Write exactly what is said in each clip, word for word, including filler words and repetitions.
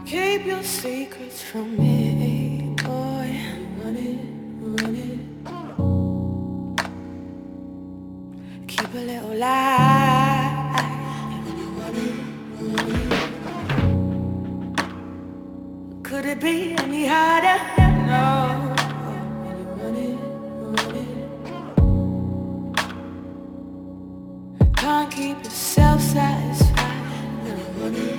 Keep your secrets from me, boy. Run it, run it. Keep a little lie. Run it, run it. Could it be any harder? No. Run it, run it. Can't keep yourself satisfied. Run it.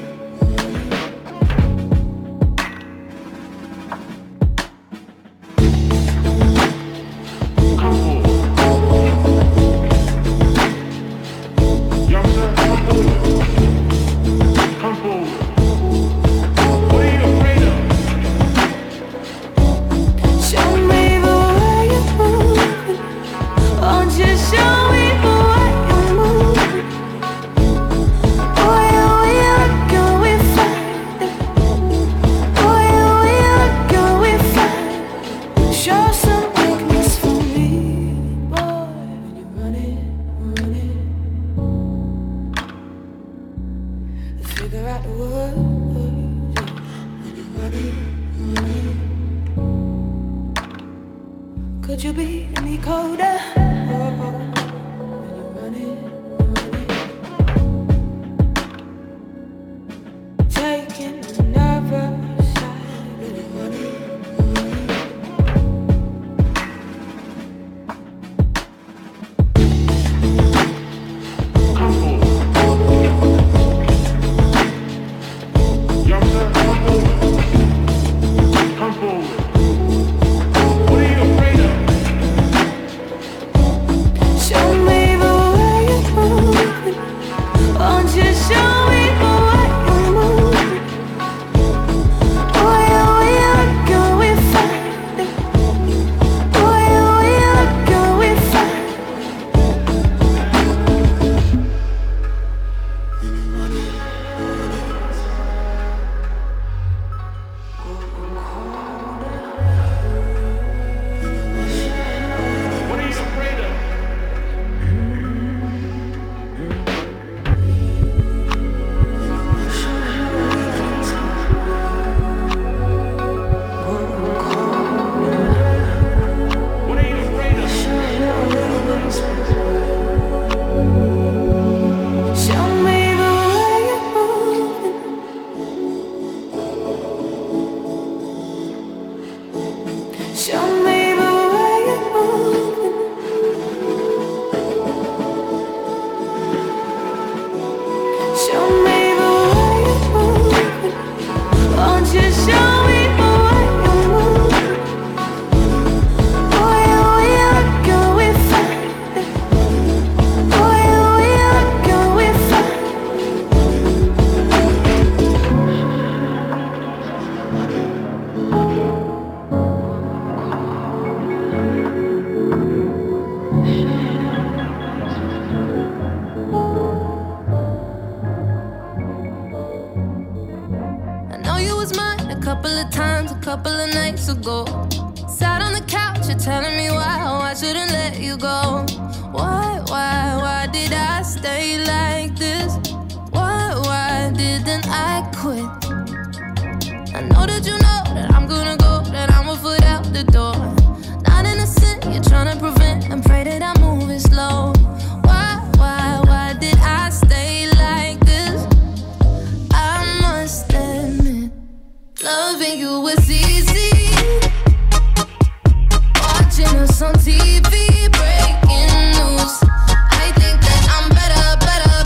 Could you be any colder? Taking another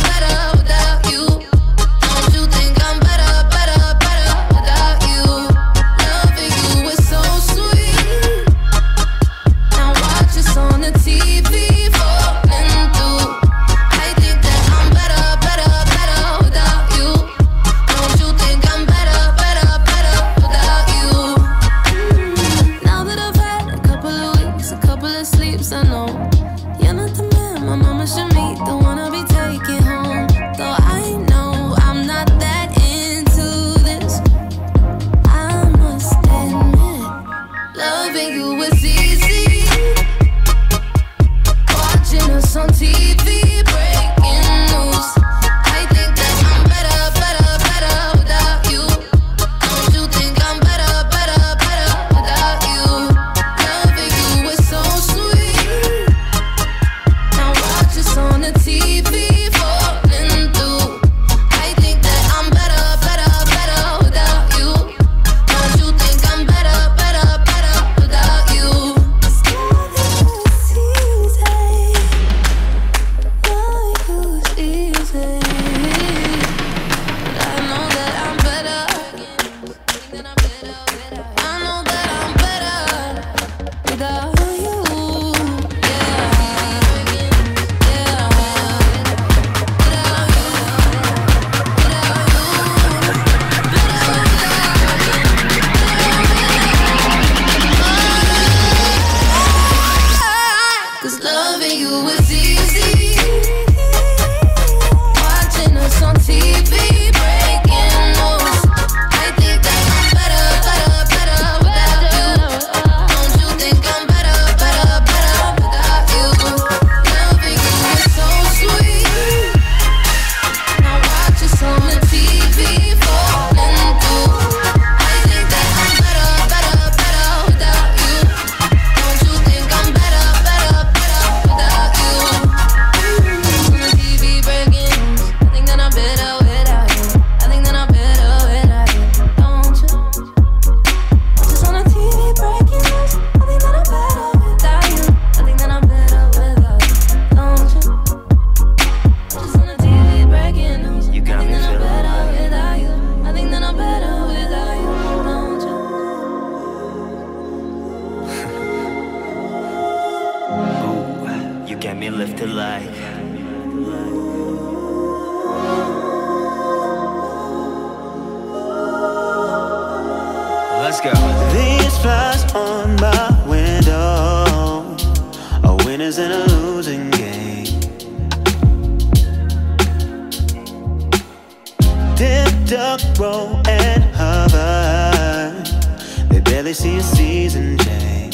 you. afterlife. Let's go. These flies on my window are winners in a losing game. Dip, duck, roll, and hover. They barely see a season change.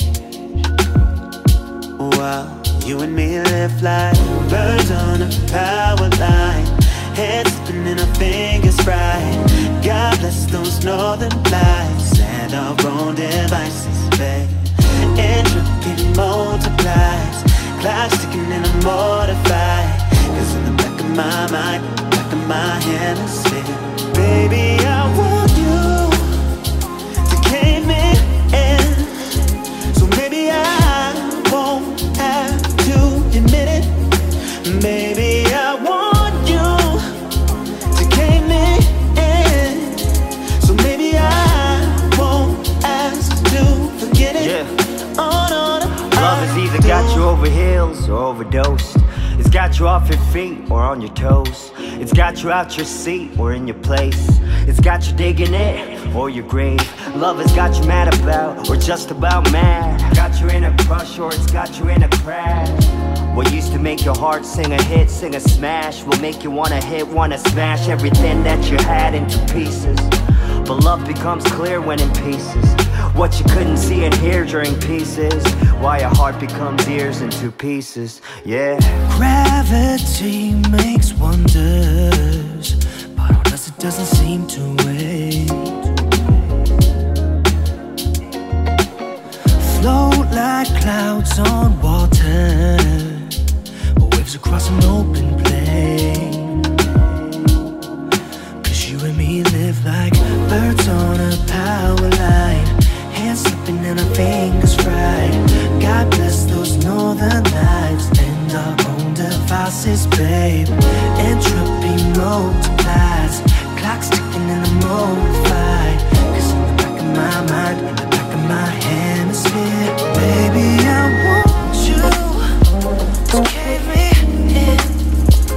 While you and me live like birds on a power line, heads spinning and our fingers fried. God bless those northern lights and our own devices, babe. Entropy multiplies, clocks ticking and I'm mortified. Cause in the back of my mind, back of my hemisphere, baby, I want you to cave me in. So maybe I won't have to admit it. Maybe I want you to cave me in. So maybe I won't ask to forget it. Yeah. Oh, no, no, Love has either got you over heels or overdosed. It's got you off your feet or on your toes. It's got you out your seat or in your place. It's got you digging it or your grave. Love has got you mad about or just about mad. Got you in a crush or it's got you in a crash. What used to make your heart sing a hit, sing a smash, will make you wanna hit, wanna smash everything that you had into pieces. But love becomes clear when in pieces. What you couldn't see and hear during pieces. Why your heart becomes ears in two pieces. Yeah. Gravity makes wonders, but on us it doesn't seem to wait. Float like clouds on water, or waves across an open plain. Cause you and me live like birds on a power line, hands slipping and our fingers fried. God bless those northern lights and our own devices, babe. Entropy multiplies, clocks ticking and I'm mortified. Cause in the back of my mind, in the back of my hemisphere, baby, I want you to cave me in.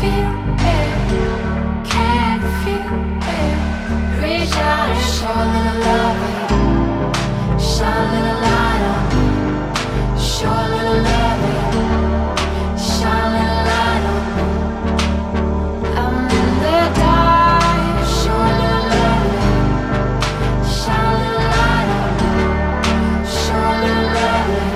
feel it, can't feel it. Reach out and show a little love it, shine a little light on me. Show a little love it, shine a little light on me. I'm in the dark, show a little love it, shine a little light on me. Show a little love it.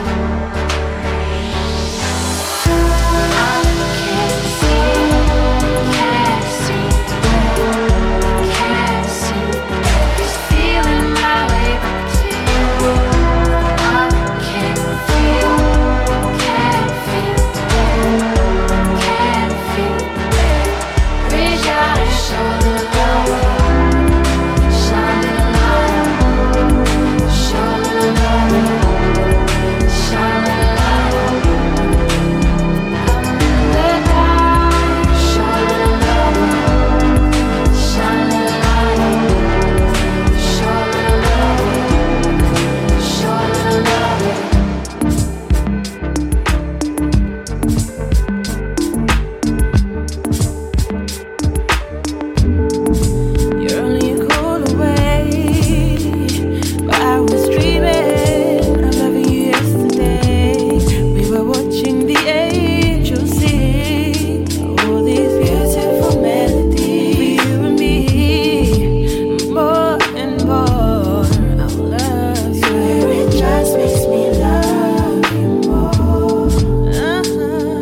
I can't see, can't see, can't see. Just feeling my way back to you. I can't feel, can't feel, can't feel. Reach out and show a little love, shine a little light on me. Show a little love, shine a little light on me. I'm in the dark, show a little love, shine a little light on me. Show a little love, show a little love. You're only a call away, but I was dreaming of loving you yesterday. We were watching the angels sing all these beautiful melodies. For you and me, more and more, I'll love you. It just makes me love you more. Uh-huh.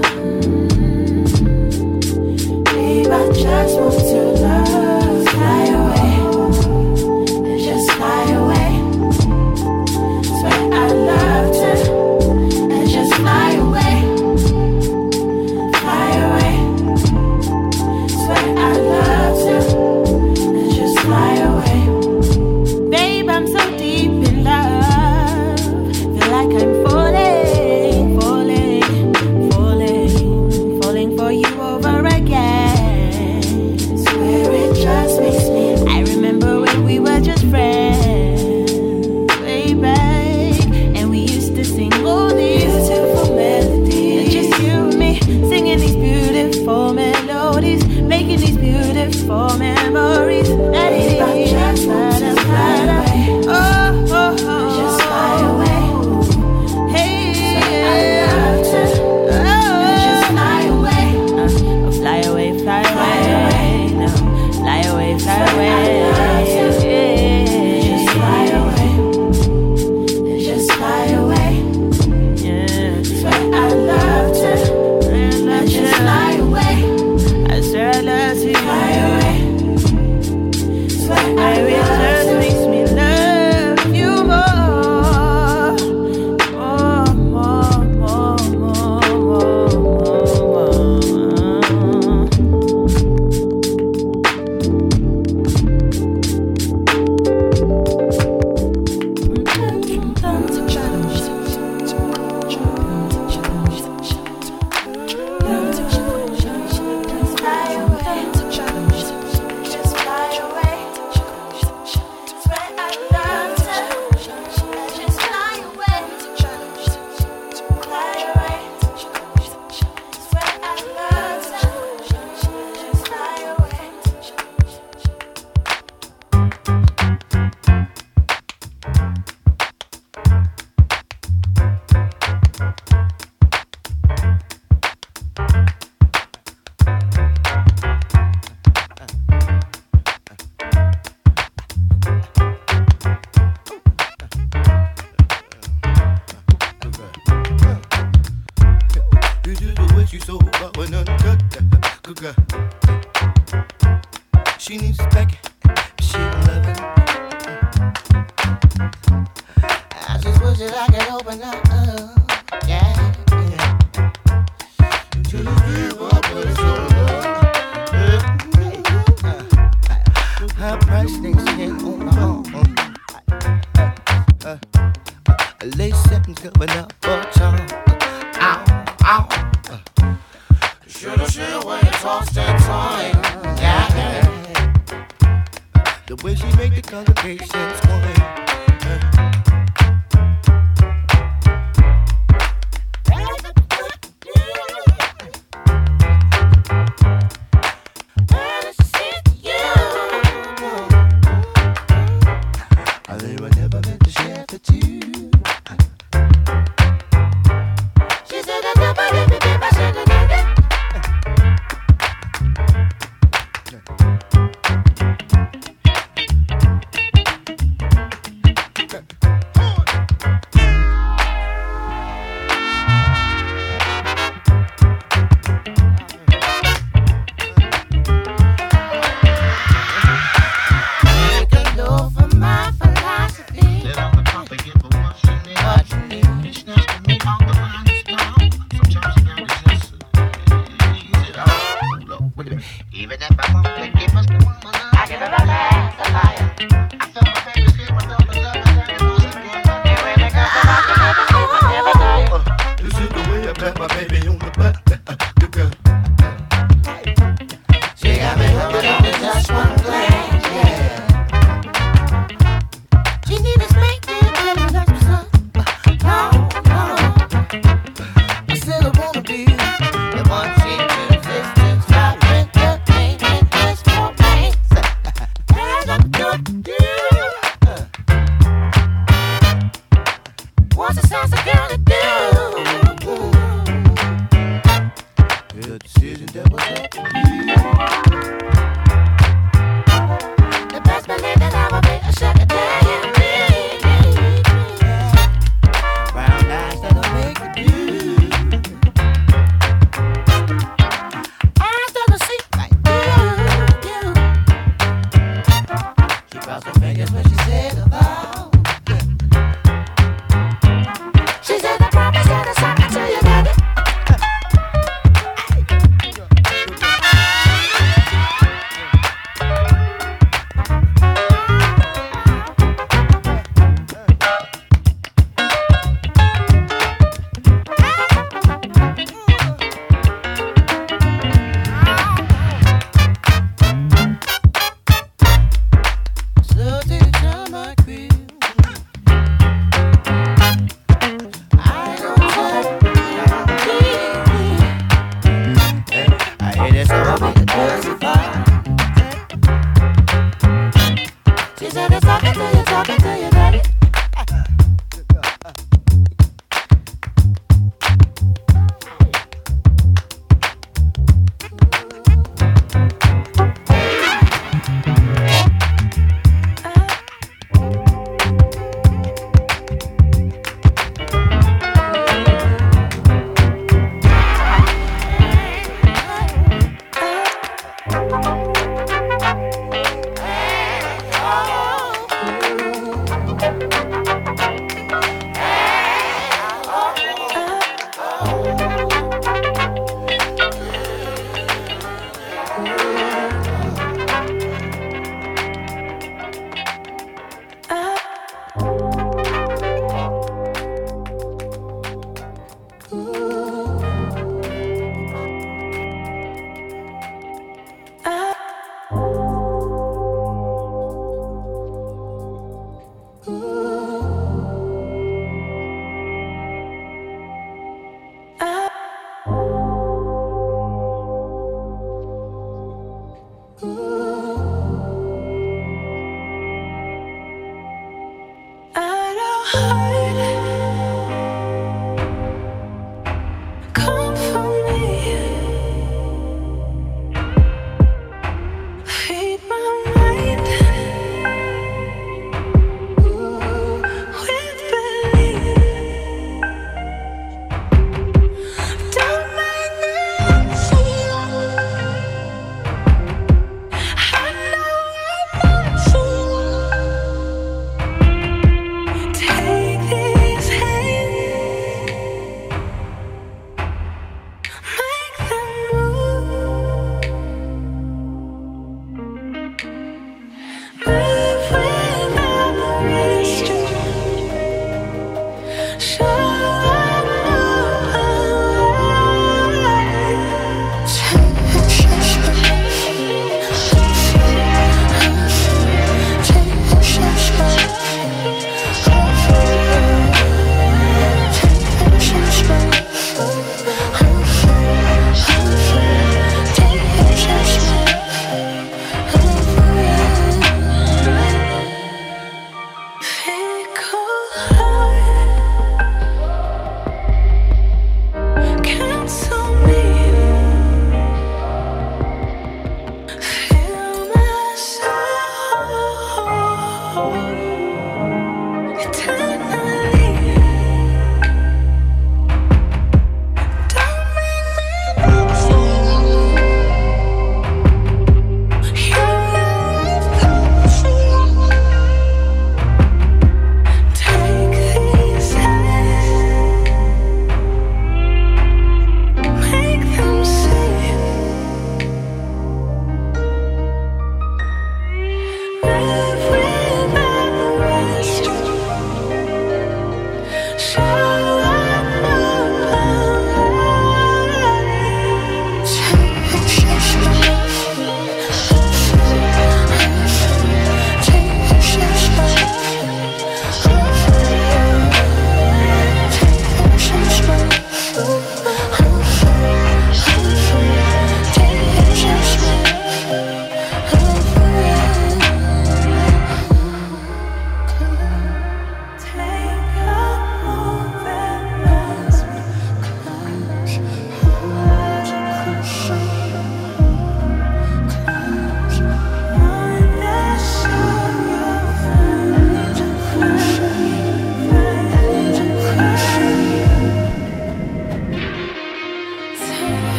Babe, I just want to love, fly away, and just fly away. Swear I love to, and just fly away, fly away. Swear I love to, and just fly away. Babe, I'm so deep in love, feel like I'm falling, falling, falling, falling for you over again. Swear it just makes me. I remember when we were just friends, way back, and we used to sing all these beautiful melodies. Just you and me singing these beautiful melodies, making these beautiful memories. That is just want to fly away. Oh, oh, oh, just fly away. Hey, I love to, just fly away. Uh, fly away, fly away, no, fly away, fly away. Just fly away, just fly away. Yeah, swear I love to, just fly away. I swear I love to fly away. Swear I love to, makes me love you more, more, more, more, more, more, more. You do the way she so but when uncut, good girl. She needs back, she love it. I just wish that I could open up, yeah, yeah. To the river, but it's so low. Her price things can't on my own. Uh, uh, uh, lace satin coming up for charm. Ow, ow. Uh, shoulda, shoulda, when you tossed and toying. Yeah, yeah. The way she make the congregation swing. Uh, Even if I won't give us the woman love, I give her a pacifier. I feel my baby sleep with all the love and the most important. And when it comes to rockin', never sleep, I never tire. This is the way I pat my baby on the butt. Good girl. She got me hooked on with just one glance, yeah. She need a spank, yeah, baby, that's what's up. No, no. I still wanna be the one she chooses to stop with the pain and just more pain. And I'm good, yeah. What's the sense of girl to do? Good decision, that was up to you. The best believe that I will be a sugar daddy in me. Brown eyes that'll make you do. Eyes that'll see like you, you. She crossed her fingers when she said hello. She said I promise you the something to you, daddy. She said it's talking to you, talking to you, daddy.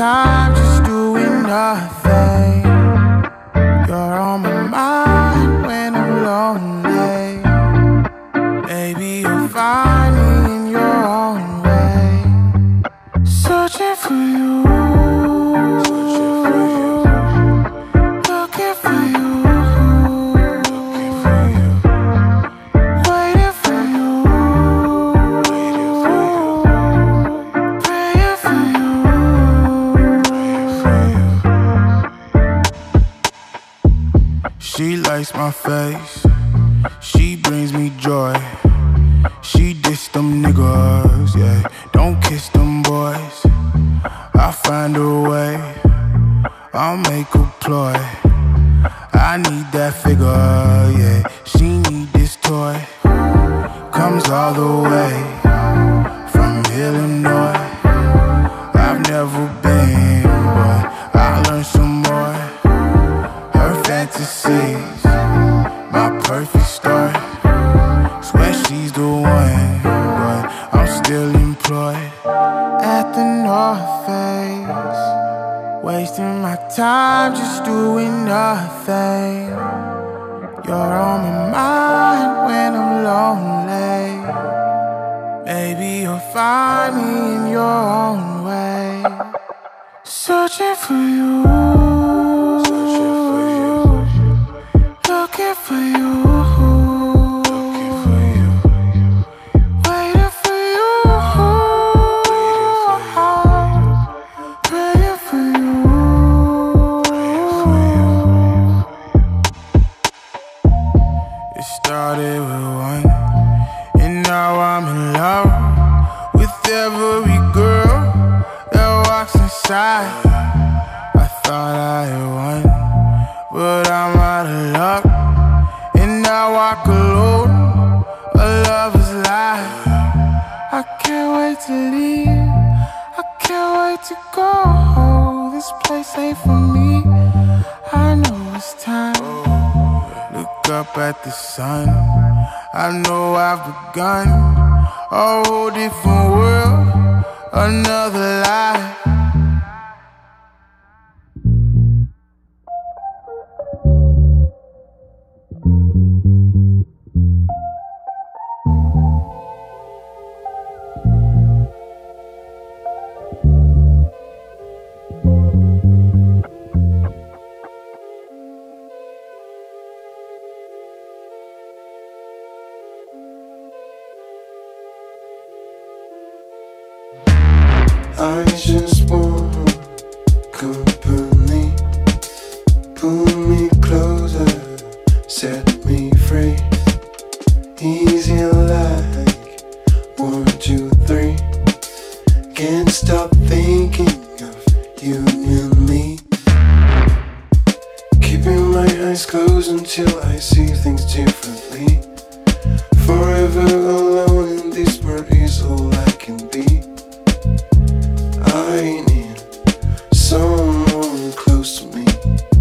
time just doing nothing. You're on my mind when I'm lonely. Maybe you'll find me in your own way. Searching for you, looking for you, waiting for you, praying for you. She likes my face, she brings me joy. She diss them niggas, yeah. Don't kiss them boys. I'll find a way, I'll make a ploy. I need that figure, yeah. She need this toy. Comes all the way from Illinois. I've never been, but I'll learn some more. Her fantasies, my perfect story. Swear she's the one, but I'm still employed at the North Face, wasting my time just doing nothing. You're on my mind when I'm lonely. Maybe you'll find me in your own way. Searching for you, looking for you. Started with one, and now I'm in love with every girl that walks inside. I thought I had won, but I'm out of luck, and I walk alone, a lover's life. I can't wait to leave, I can't wait to go. This place ain't for me, I know it's time. Look up at the sun, I know I've begun a whole different world, another life. I just want company. Pull me closer, set me free. Easy like one, two, three. Can't stop thinking of you and me. Keeping my eyes closed until I see things differently. Forever alone in this world is all I can be. I need someone close to me.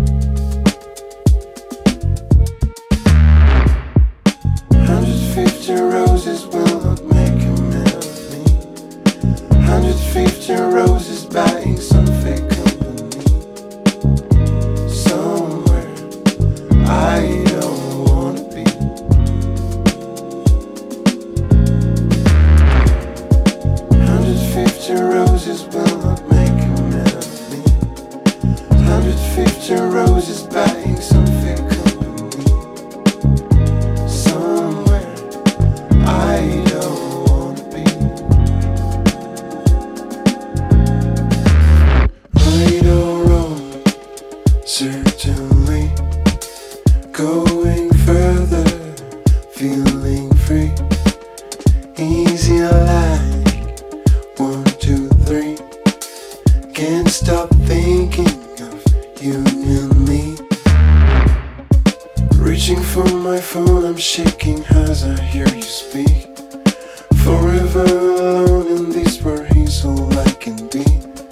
one hundred fifty roses will not make a man of me. one hundred fifty roses buying some fake company. Somewhere I don't wanna be. one hundred fifty roses will not make a man of me. one hundred fifty roses buying some fake company. Somewhere I don't wanna be. Right or wrong, certainly. Going further, feeling free. Easy like one, two, three. Can't stop thinking of you and me. Reaching for my phone, I'm shaking as I hear you speak. Forever alone in this world is all I can be.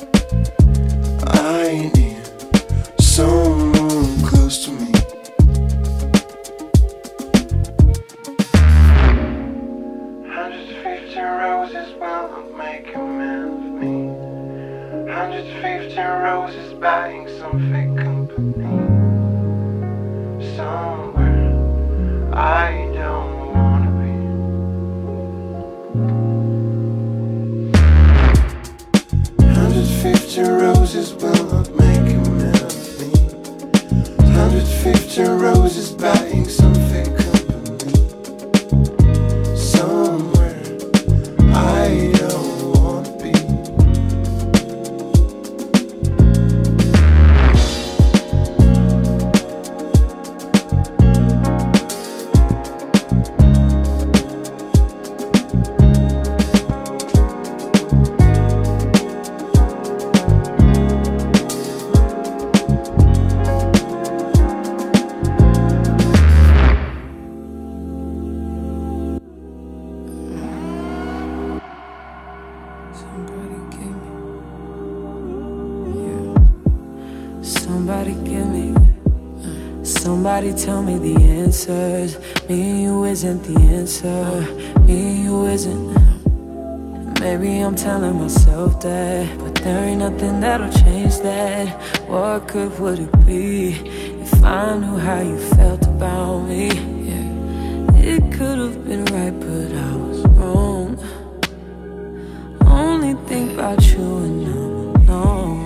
I need someone close to me. one hundred fifty roses will not make a man of me. one hundred fifty roses buying some fake company somewhere I don't wanna be. one hundred fifty roses will not make a man of me. one hundred fifty roses buying some fake company somewhere I don't wanna be. Somebody give me, somebody tell me the answers. Me and you isn't the answer. Me and you isn't. Maybe I'm telling myself that, but there ain't nothing that'll change that. What good would it be if I knew how you felt about me? Yeah. It could have been right, but I was wrong. Only think about you and I'm alone.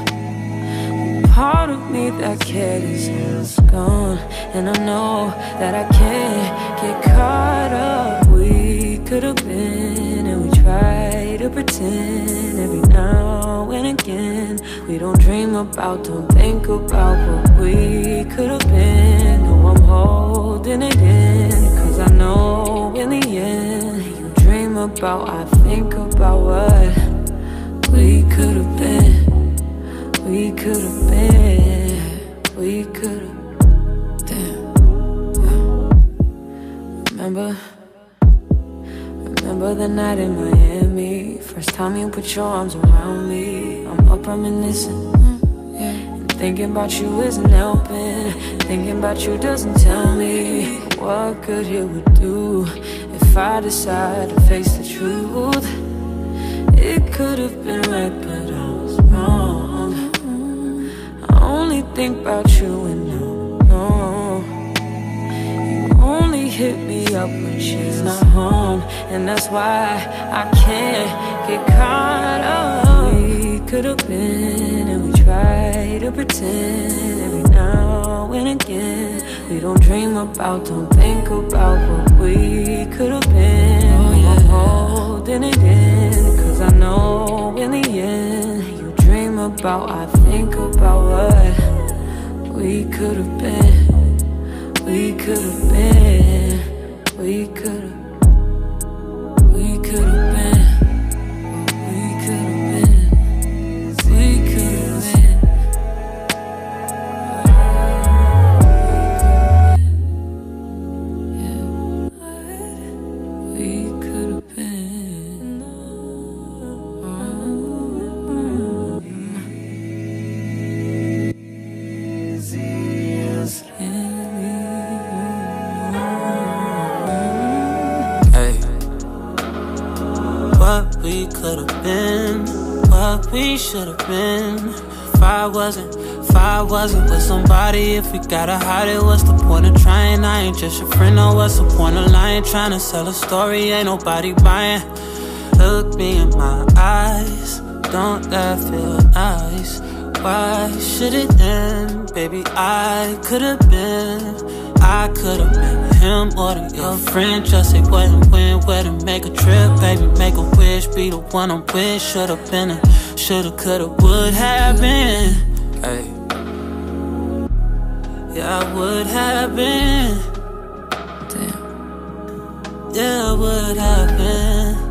Part of me that cared is gone, and I know that I can't get caught up. We could have been, and we try to pretend every now and again. We don't dream about, don't think about what we could have been. No, I'm holding it in, cause I know in the end you dream about, I think about what we could have been. We could have been, we could have, damn, yeah. Remember, remember the night in Miami. First time you put your arms around me. I'm up reminiscing, mm, yeah. And thinking about you isn't helping. Thinking about you doesn't tell me what good it would do if I decide to face the truth. It could have been right, but I was wrong. Only think about you and no, no. You only hit me up when she's not home, and that's why I can't get caught up. We could have been, and we try to pretend every now and again. We don't dream about, don't think about what we could have been. Oh, yeah. I'm holding it in, cause I know in the end you dream about, I think about what we could have been. We could have been. We could have. We could have been. We could have been. We could have been. Yeah. We could have been. What we could have been, what we should have been. If I wasn't, if I wasn't with somebody, if we gotta hide it, what's the point of trying? I ain't just your friend, no, what's the point of lying? Trying to sell a story, ain't nobody buying. Look me in my eyes, don't that feel nice? Why should it end? Baby, I could've been, I could've been him or the, your friend. Just say what and when, where to make a trip. Baby, make a wish, be the one I'm with. Should've been a, should've, could've, would have been. Hey. Yeah, I would have been. Damn. Yeah, I would have been.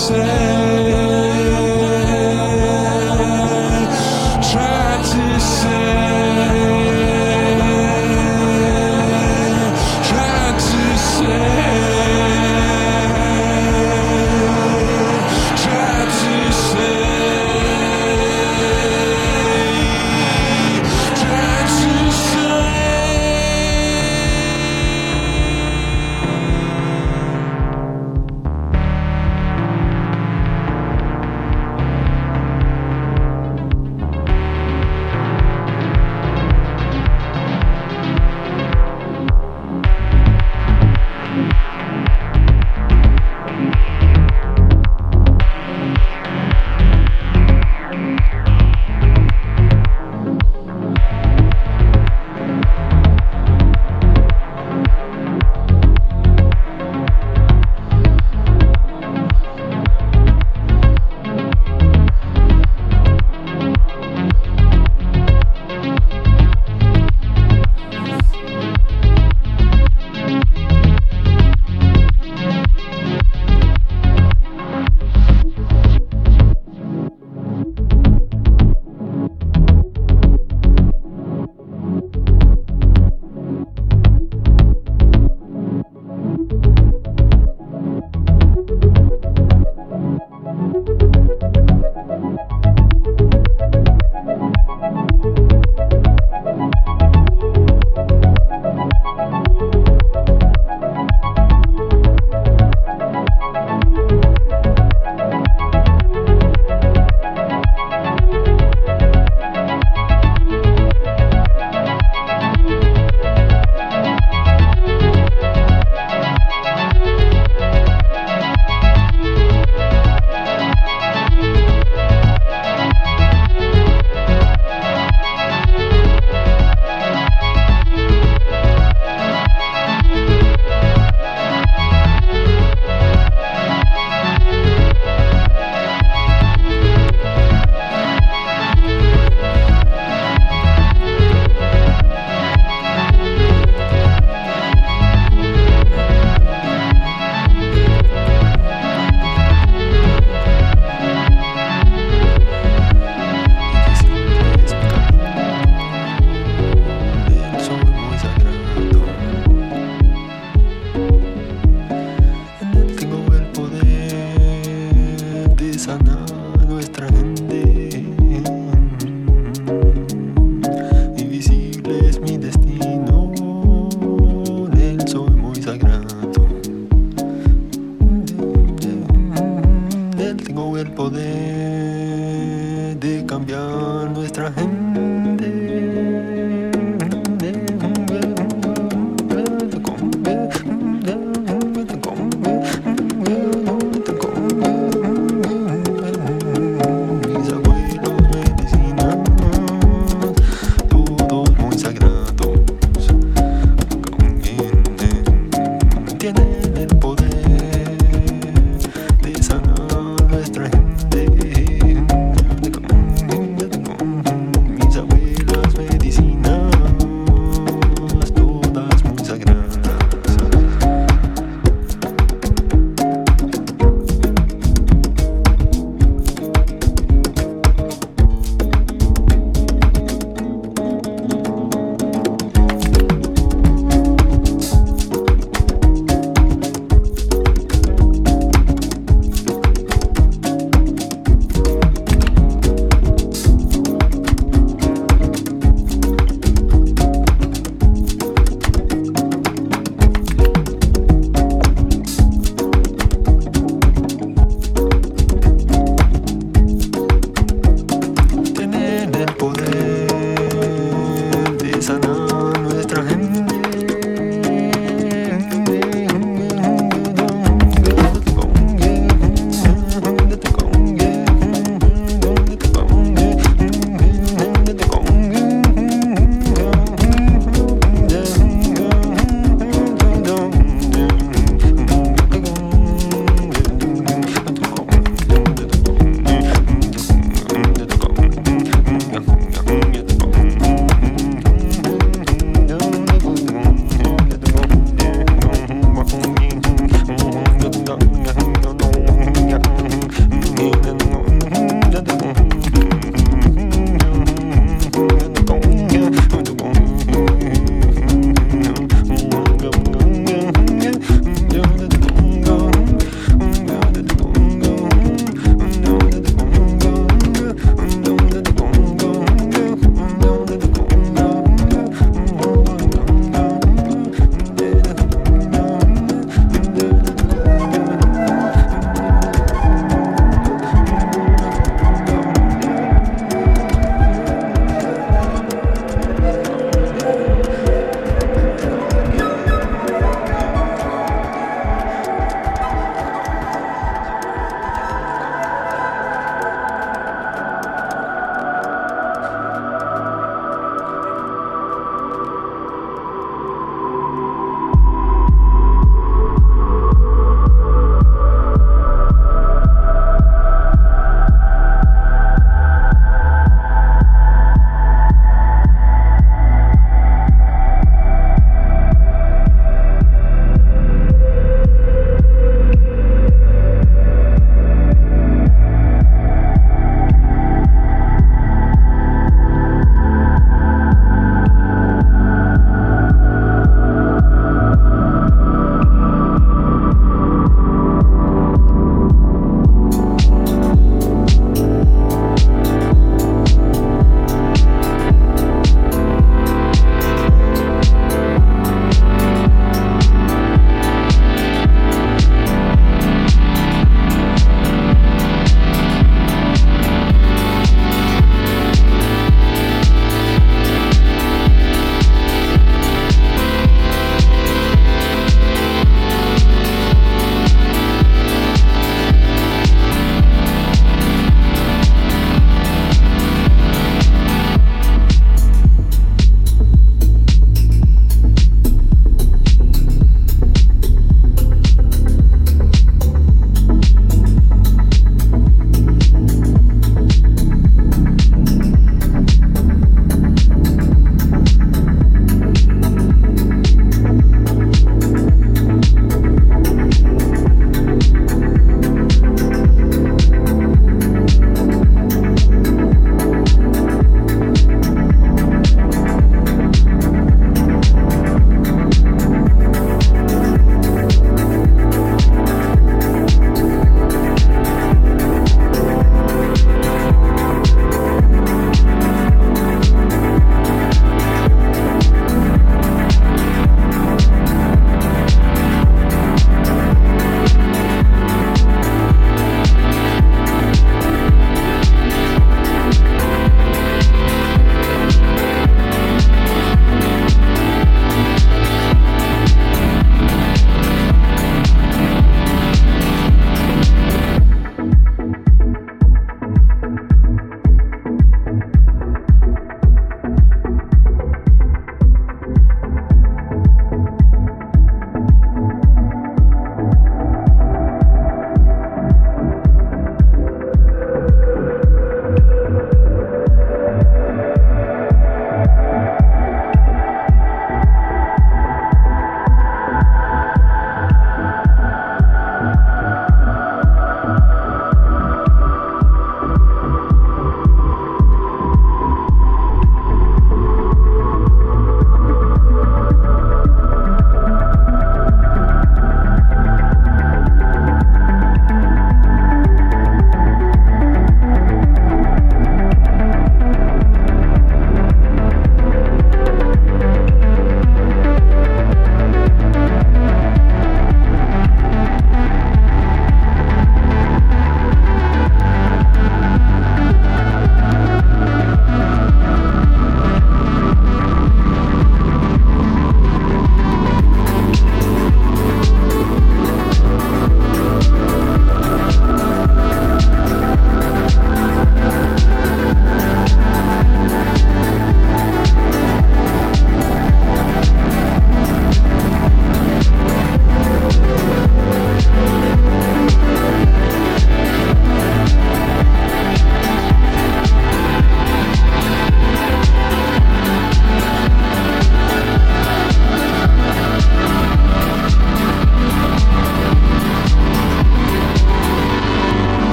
el poder